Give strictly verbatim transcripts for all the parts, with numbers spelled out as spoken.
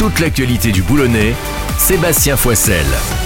toute l'actualité du Boulonnais, Sébastien Foissel.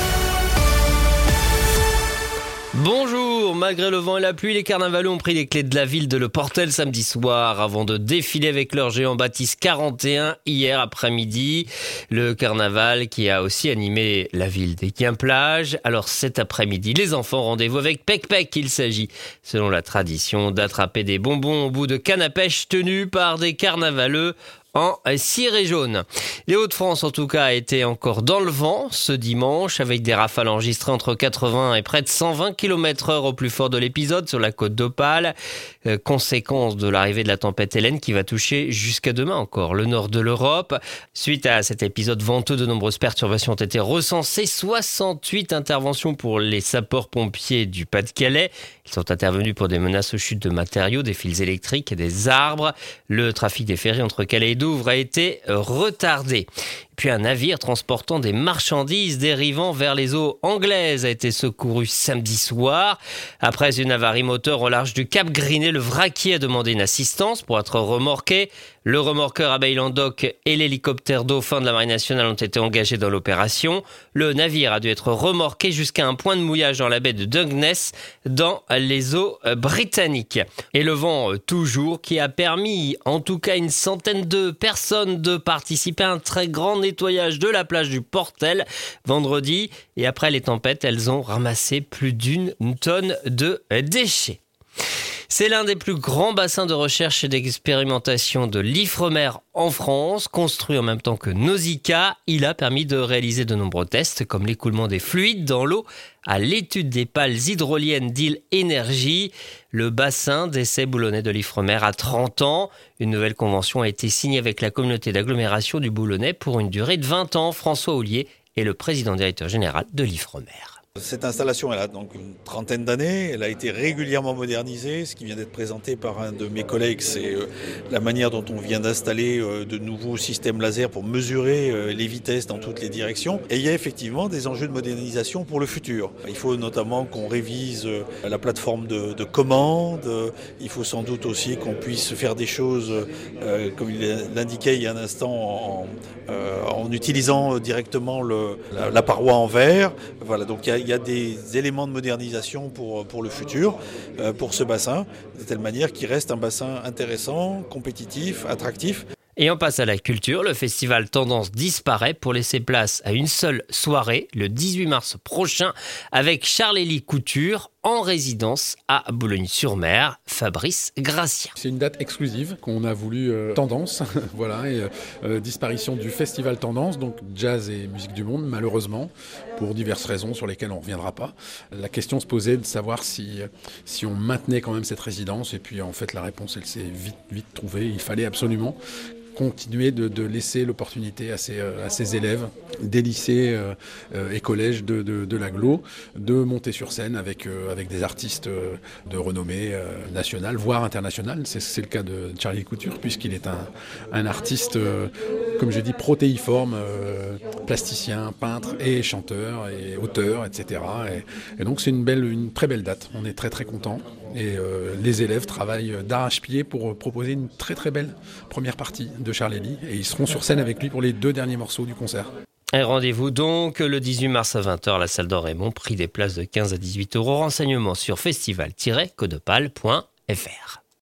Bonjour, malgré le vent et la pluie, les carnavaleux ont pris les clés de la ville de Le Portel samedi soir avant de défiler avec leur géant Baptiste quarante et un hier après-midi. Le carnaval qui a aussi animé la ville d'Équin-Plage. Alors cet après-midi, les enfants rendez-vous avec Pec Pec. Il s'agit, selon la tradition, d'attraper des bonbons au bout de canne à pêche tenus par des carnavaleux en ciré jaune. Les Hauts-de-France, en tout cas, étaient encore dans le vent ce dimanche, avec des rafales enregistrées entre quatre-vingts et près de cent vingt kilomètres heure au plus fort de l'épisode sur la côte d'Opale. Euh, conséquence de l'arrivée de la tempête Hélène qui va toucher jusqu'à demain encore le nord de l'Europe. Suite à cet épisode venteux, de nombreuses perturbations ont été recensées. soixante-huit interventions pour les sapeurs-pompiers du Pas-de-Calais. Ils sont intervenus pour des menaces aux chutes de matériaux, des fils électriques et des arbres. Le trafic des ferries entre Calais et Douvres a été retardé. Puis un navire transportant des marchandises dérivant vers les eaux anglaises a été secouru samedi soir. Après une avarie moteur au large du Cap Griné, le vraquier a demandé une assistance pour être remorqué. Le remorqueur Abeille-Landoc et l'hélicoptère Dauphin de la Marine nationale ont été engagés dans l'opération. Le navire a dû être remorqué jusqu'à un point de mouillage dans la baie de Dungeness, dans les eaux britanniques. Et le vent toujours, qui a permis en tout cas une centaine de personnes de participer à un très grand nettoyage de la plage du Portel vendredi. Et après les tempêtes, elles ont ramassé plus d'une tonne de déchets. C'est l'un des plus grands bassins de recherche et d'expérimentation de l'Ifremer en France. Construit en même temps que Nausicaa, il a permis de réaliser de nombreux tests comme l'écoulement des fluides dans l'eau à l'étude des pales hydroliennes d'Île Énergie. Le bassin d'essai boulonnais de l'Ifremer a trente ans. Une nouvelle convention a été signée avec la communauté d'agglomération du Boulonnais pour une durée de vingt ans. François Houllier est le président directeur général de l'Ifremer. Cette installation, elle a donc une trentaine d'années, elle a été régulièrement modernisée. Ce qui vient d'être présenté par un de mes collègues, c'est euh, la manière dont on vient d'installer euh, de nouveaux systèmes laser pour mesurer euh, les vitesses dans toutes les directions. Et il y a effectivement des enjeux de modernisation pour le futur. Il faut notamment qu'on révise euh, la plateforme de, de commande. Il faut sans doute aussi qu'on puisse faire des choses, euh, comme il l'indiquait il y a un instant, en, euh, en utilisant directement le, la, la paroi en verre. Voilà, donc il y a Il y a des éléments de modernisation pour, pour le futur, euh, pour ce bassin, de telle manière qu'il reste un bassin intéressant, compétitif, attractif. Et on passe à la culture. Le festival Tendance disparaît pour laisser place à une seule soirée, le dix-huit mars prochain, avec Charles-Élie Couture en résidence à Boulogne-sur-Mer, Fabrice Gracien. C'est une date exclusive qu'on a voulu euh, Tendance, voilà, et euh, disparition du festival Tendance, donc jazz et musique du monde, malheureusement, pour diverses raisons sur lesquelles on ne reviendra pas. La question se posait de savoir si, si on maintenait quand même cette résidence, et puis en fait la réponse elle s'est vite, vite trouvée. Il fallait absolument continuer de, de laisser l'opportunité à ces, à ces élèves des lycées euh, et collèges de, de, de l'agglo de monter sur scène avec, euh, avec des artistes de renommée euh, nationale, voire internationale. C'est, c'est le cas de Charlie Couture, puisqu'il est un, un artiste, euh, comme je dis, protéiforme, euh, plasticien, peintre et chanteur et auteur, et cetera. Et, et donc c'est une, belle, une très belle date. On est très très contents. Et euh, les élèves travaillent d'arrache-pied pour proposer une très très belle première partie de Charles-Élie. Et ils seront sur scène avec lui pour les deux derniers morceaux du concert. Et rendez-vous donc le dix-huit mars à vingt heures à la salle d'Orémont. Prix des places de quinze à dix-huit euros. Renseignements sur festival tiret codopal point f r.